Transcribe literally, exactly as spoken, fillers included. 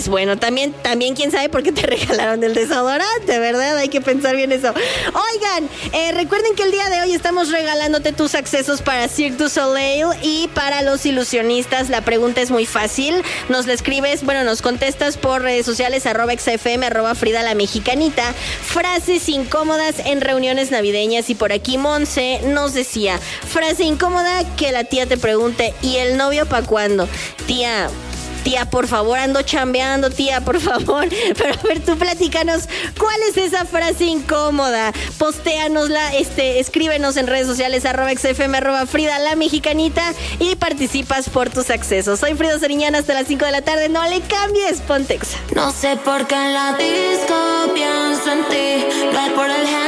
Bueno, también, también quién sabe por qué te regalaron el desodorante, ¿verdad? Hay que pensar bien eso. Oigan, eh, recuerden que el día de hoy estamos regalándote tus accesos para Cirque du Soleil y para los ilusionistas. La pregunta es muy fácil. Nos la escribes, bueno, nos contestas por redes sociales, arroba xfm, arroba Frida la Mexicanita. Frases incómodas en reuniones navideñas. Y por aquí Monse nos decía, frase incómoda que la tía te pregunte, ¿y el novio pa' cuándo? Tía... Tía, por favor, ando chambeando, tía, por favor. Pero a ver, tú platícanos, ¿cuál es esa frase incómoda? Postéanosla, este, escríbenos en redes sociales, arroba xfm, arroba Frida la Mexicanita, y participas por tus accesos. Soy Frida Sariñana, hasta las cinco de la tarde. No le cambies, ponte Exa. No sé por qué en la disco pienso en ti, no es por el